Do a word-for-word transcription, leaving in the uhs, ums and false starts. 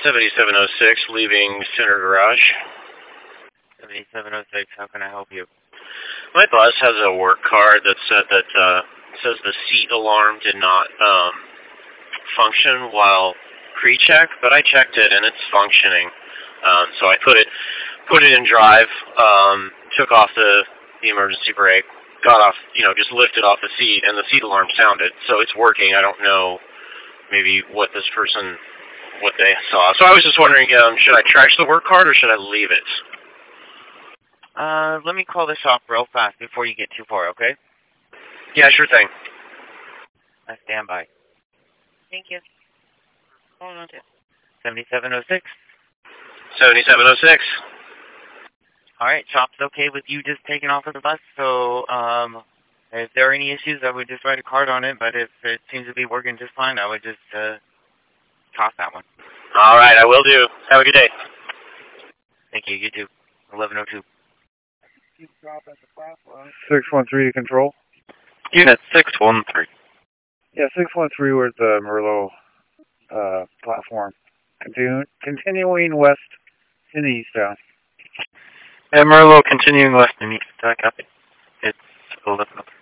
seventy-seven oh six, leaving Center Garage. seventy-seven oh six, how can I help you? My bus has a work card that said that uh, says the seat alarm did not um, function while pre-check, but I checked it and it's functioning. Um, so I put it put it in drive, um, took off the, the emergency brake, got off, you know, just lifted off the seat, and the seat alarm sounded. So it's working. I don't know maybe what this person, what they saw. So I was just wondering, um, should I trash the work card or should I leave it? Uh, let me call the shop real fast before you get too far, okay? Yeah, sure thing. I stand by. Thank you. Hold on to seventy-seven oh six. seventy-seven oh six. All right, shop's okay with you just taking off of the bus, so um, if there are any issues, I would just write a card on it, but if it seems to be working just fine, I would just uh, toss that one. All right, I will do. Have a good day. Thank you, you too. eleven oh two. six one three to control. Unit six one three. Yeah, six one three, where's the Merlot uh, platform? Continu continuing west and eastbound. Amarillo continuing west and east. I copy. It's eleven oh three.